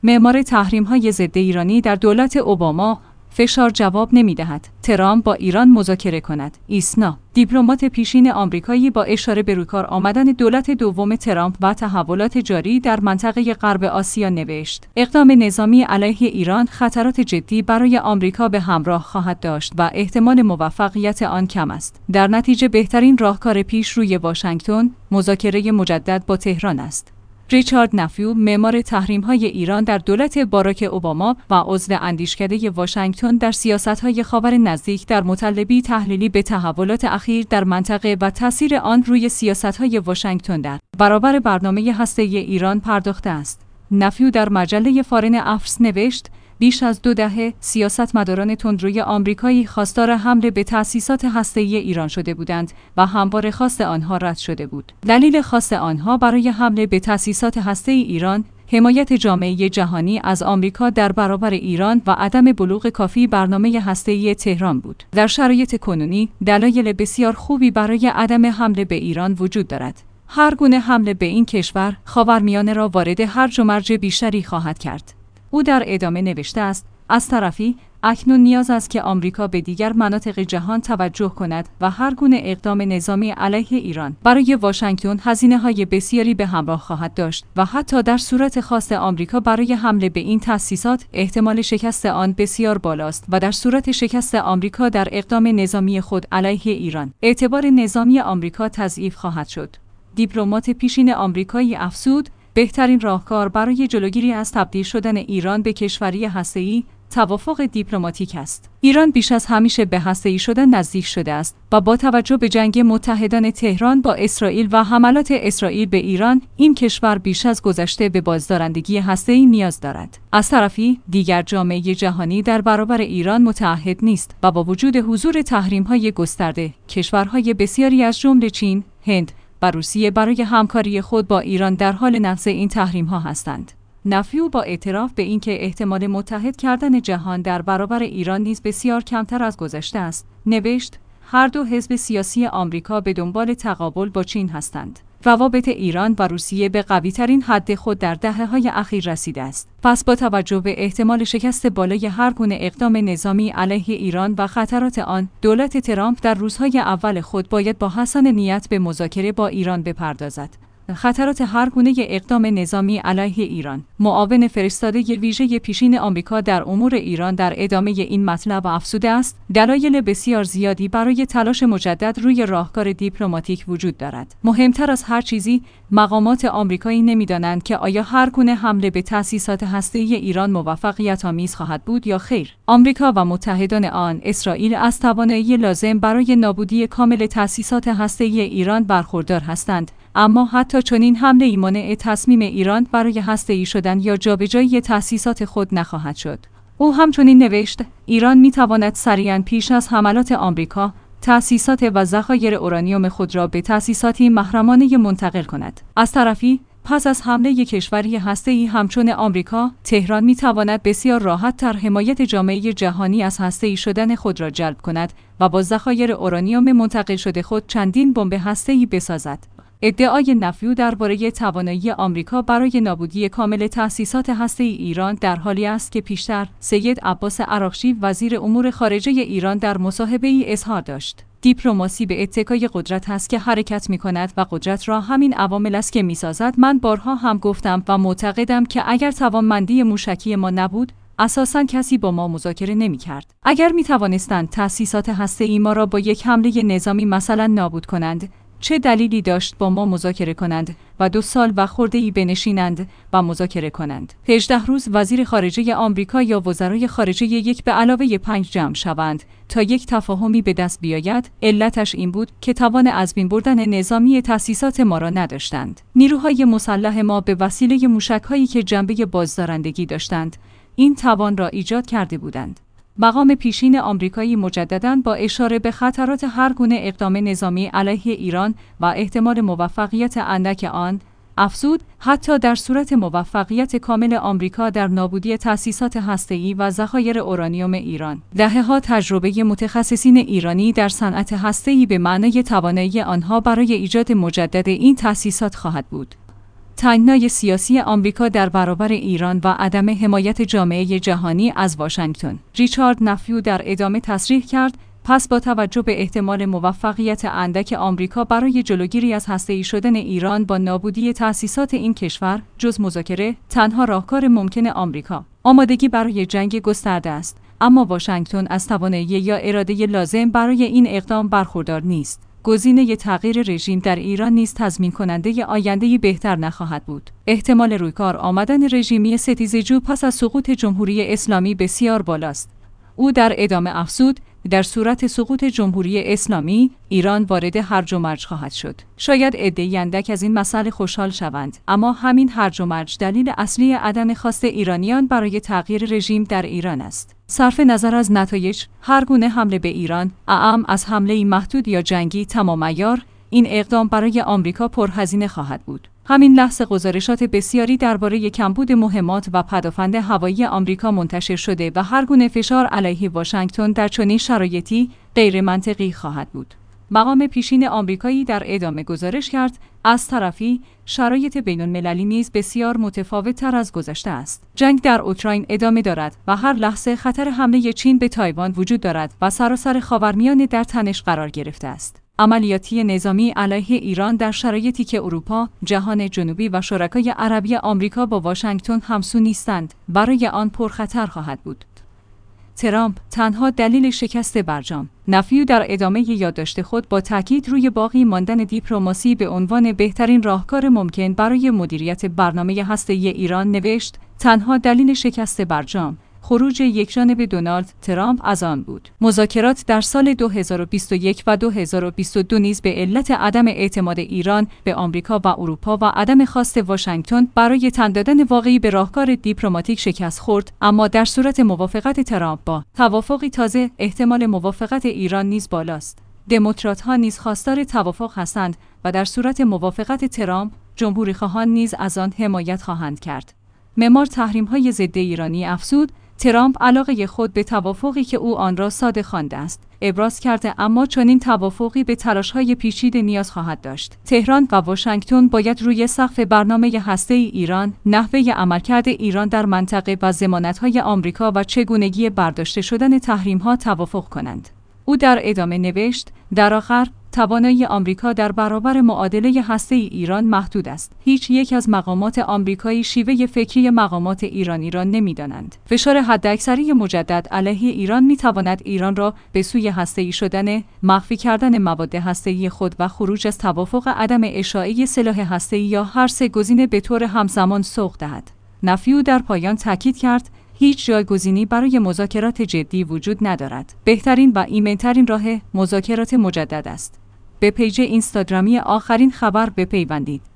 معمار تحریم‌های ضد ایرانی در دولت اوباما فشار جواب نمی‌دهد. ترامپ با ایران مذاکره کند. ایسنا دیپلمات پیشین آمریکایی با اشاره به روکار آمدن دولت دوم ترامپ و تحولات جاری در منطقه غرب آسیا نوشت: اقدام نظامی علیه ایران خطرات جدی برای آمریکا به همراه خواهد داشت و احتمال موفقیت آن کم است. در نتیجه بهترین راهکار پیش روی واشنگتن مذاکره مجدد با تهران است. ریچارد نفیو، معمار تحریم‌های ایران در دولت باراک اوباما و عضو اندیشکده واشنگتن در سیاست‌های خاور نزدیک، در مطلبی تحلیلی به تحولات اخیر در منطقه و تأثیر آن روی سیاست‌های واشنگتن در برابر برنامه هسته‌ای ایران پرداخته است. نفیو در مجله فارن افرز نوشت: بیش از 2 دهه سیاستمداران تندروی آمریکایی خواستار حمله به تأسیسات هسته‌ای ایران شده بودند و همواره خواست آنها رد شده بود. دلیل خواست آنها برای حمله به تأسیسات هسته‌ای ایران، حمایت جامعه جهانی از آمریکا در برابر ایران و عدم بلوغ کافی برنامه هسته‌ای تهران بود. در شرایط کنونی، دلایل بسیار خوبی برای عدم حمله به ایران وجود دارد. هر گونه حمله به این کشور، خاورمیانه را وارد هرج و مرج بیشتری خواهد کرد. او در ادامه نوشته است: از طرفی اکنون نیاز است که آمریکا به دیگر مناطق جهان توجه کند و هر گونه اقدام نظامی علیه ایران برای واشنگتن هزینه‌های بسیاری به همراه خواهد داشت و حتی در صورت خواست آمریکا برای حمله به این تأسیسات احتمال شکست آن بسیار بالاست و در صورت شکست آمریکا در اقدام نظامی خود علیه ایران، اعتبار نظامی آمریکا تضعیف خواهد شد. دیپلمات پیشین آمریکایی افزود: بهترین راهکار برای جلوگیری از تبدیل شدن ایران به کشوری هسته‌ای توافق دیپلماتیک است. ایران بیش از همیشه به هسته‌ای شدن نزدیک شده است و با توجه به جنگ متحدان تهران با اسرائیل و حملات اسرائیل به ایران، این کشور بیش از گذشته به بازدارندگی هسته‌ای نیاز دارد. از طرفی دیگر جامعه جهانی در برابر ایران متعهد نیست و با وجود حضور تحریم‌های گسترده، کشورهای بسیاری از جمله چین، هند و روسیه برای همکاری خود با ایران در حال نقض این تحریم‌ها هستند. نفیو با اعتراف به اینکه احتمال متحد کردن جهان در برابر ایران نیز بسیار کمتر از گذشته است، نوشت: هر دو حزب سیاسی آمریکا به دنبال تقابل با چین هستند. روابط ایران و روسیه به قوی‌ترین حد خود در دهه‌های اخیر رسیده است. پس با توجه به احتمال شکست بالای هر گونه اقدام نظامی علیه ایران و خطرات آن، دولت ترامپ در روزهای اول خود باید با حسن نیت به مذاکره با ایران بپردازد. خطرات هر گونه اقدام نظامی علیه ایران. معاون فرستاده ویژه پیشین آمریکا در امور ایران در ادامه این مطلب افزوده است: دلایل بسیار زیادی برای تلاش مجدد روی راهکار دیپلماتیک وجود دارد. مهمتر از هر چیزی، مقامات آمریکایی نمی‌دانند که آیا هر گونه حمله به تأسیسات هسته‌ای ایران موفقیت‌آمیز خواهد بود یا خیر. آمریکا و متحدان آن، اسرائیل، از توانایی لازم برای نابودی کامل تأسیسات هسته‌ای ایران برخوردار هستند. اما حتی چنین حمله‌ای مانع تصمیم ایران برای هسته‌ای شدن یا جابجایی تأسیسات خود نخواهد شد. او همچنین نوشت: ایران می‌تواند سریعاً پیش از حملات آمریکا تأسیسات و ذخایر اورانیوم خود را به تأسیساتی محرمانه منتقل کند. از طرفی پس از حمله کشوری هسته‌ای همچون آمریکا، تهران می‌تواند بسیار راحت‌تر حمایت جامعه جهانی از هسته‌ای شدن خود را جلب کند و با ذخایر اورانیوم منتقل شده خود چندین بمب هسته‌ای بسازد. ادعای نفیو درباره توانایی آمریکا برای نابودی کامل تأسیسات هسته‌ای ایران در حالی است که پیشتر سید عباس عراقچی وزیر امور خارجه ایران در مصاحبه‌ای اظهار داشت: دیپلماسی به اتکای قدرت است که حرکت می‌کند و قدرت را همین عوامل است که می‌سازد. من بارها هم گفتم و معتقدم که اگر توانمندی موشکی ما نبود، اساساً کسی با ما مذاکره نمی‌کرد. اگر می‌توانستند تأسیسات هسته‌ای ما را با یک حمله نظامی مثلا نابود کنند، چه دلیلی داشت با ما مذاکره کنند و 2 سال و خرده‌ای بنشینند و مذاکره کنند؟ 18 روز وزیر خارجه آمریکا یا وزرای خارجه یک به علاوه 5 جمع شوند تا یک تفاهمی به دست بیاید. علتش این بود که توان از بین بردن نظامی تأسیسات ما را نداشتند. نیروهای مسلح ما به وسیله موشک‌هایی که جنبه بازدارندگی داشتند، این توان را ایجاد کرده بودند. مقام پیشین آمریکایی مجدداً با اشاره به خطرات هر گونه اقدام نظامی علیه ایران و احتمال موفقیت اندک آن، افزود: حتی در صورت موفقیت کامل آمریکا در نابودی تأسیسات هسته‌ای و ذخایر اورانیوم ایران، دهه‌ها تجربه متخصصین ایرانی در صنعت هسته‌ای به معنای توانایی آنها برای ایجاد مجدد این تأسیسات خواهد بود. تنگنای سیاسی آمریکا در برابر ایران و عدم حمایت جامعه جهانی از واشنگتن. ریچارد نفیو در ادامه تصریح کرد پس با توجه به احتمال موفقیت اندک آمریکا برای جلوگیری از هسته‌ای شدن ایران با نابودی تأسیسات این کشور، جز مذاکره، تنها راهکار ممکن آمریکا آمادگی برای جنگ گسترده است، اما واشنگتن از توانایی یا اراده لازم برای این اقدام برخوردار نیست. گزینه تغییر رژیم در ایران نیز تضمین کننده آینده‌ای بهتر نخواهد بود. احتمال رویکار آمدن رژیمی ستیزجو پس از سقوط جمهوری اسلامی بسیار بالاست. او در ادامه افزود در صورت سقوط جمهوری اسلامی ایران وارد هرج و مرج خواهد شد. شاید عده‌ای اندک از این مسئله خوشحال شوند، اما همین هرج و مرج دلیل اصلی عدم خواست ایرانیان برای تغییر رژیم در ایران است. صرف نظر از نتایج، هر گونه حمله به ایران، اعم از حمله محدود یا جنگی تمام عیار، این اقدام برای آمریکا پرهزینه خواهد بود. همین لحظه گزارشات بسیاری درباره کمبود مهمات و پدافند هوایی آمریکا منتشر شده و هر گونه فشار علیه واشنگتن در چنین شرایطی غیر منطقی خواهد بود. مقام پیشین آمریکایی در ادامه گزارش کرد از طرفی شرایط بین‌المللی نیز بسیار متفاوت‌تر از گذشته است. جنگ در اوکراین ادامه دارد و هر لحظه خطر حمله چین به تایوان وجود دارد و سراسر خاورمیانه در تنش قرار گرفته است. عملیاتی نظامی علیه ایران در شرایطی که اروپا، جهان جنوبی و شرکای عربی آمریکا با واشنگتن همسو نیستند، برای آن پرخطر خواهد بود. ترامپ تنها دلیل شکست برجام. نفیو در ادامه یادداشت خود با تاکید روی باقی ماندن دیپلماسی به عنوان بهترین راهکار ممکن برای مدیریت برنامه هسته‌ای ایران نوشت: تنها دلیل شکست برجام خروج یکجانب دونالد ترامپ از آن بود. مذاکرات در سال 2021 و 2022 نیز به علت عدم اعتماد ایران به آمریکا و اروپا و عدم خواست واشنگتن برای تن دادن واقعی به راهکار دیپلماتیک شکست خورد، اما در صورت موافقت ترامپ با توافقی تازه احتمال موافقت ایران نیز بالاست. دموکرات‌ها نیز خواستار توافق هستند و در صورت موافقت ترامپ جمهوری‌خواهان نیز از آن حمایت خواهند کرد. معمار تحریم‌های ضد ایرانی افزود: ترامپ علاقه خود به توافقی که او آن را ساده خوانده است ابراز کرده، اما چنین توافقی به تلاش‌های پیچیده نیاز خواهد داشت. تهران و واشنگتن باید روی سقف برنامه هسته‌ای ایران، نحوه عملکرد ایران در منطقه و ضمانت‌های آمریکا و چگونگی برداشته شدن تحریم‌ها توافق کنند. او در ادامه نوشت: در آخر توانایی آمریکا در برابر معادله هسته‌ای ایران محدود است. هیچ یک از مقامات آمریکایی شیوه فکری مقامات ایرانی را نمی‌دانند. فشار حداکثری مجدد علیه ایران می‌تواند ایران را به سوی هسته‌ای شدن، مخفی کردن مواد هسته‌ای خود و خروج از توافق عدم اشاعه سلاح هسته‌ای یا هر سه گزینه به طور همزمان سوق دهد. نفیو در پایان تاکید کرد: هیچ جایگزینی برای مذاکرات جدی وجود ندارد. بهترین و ایمن‌ترین راه مذاکرات مجدد است. به پیج اینستاگرامی آخرین خبر بپیوندید.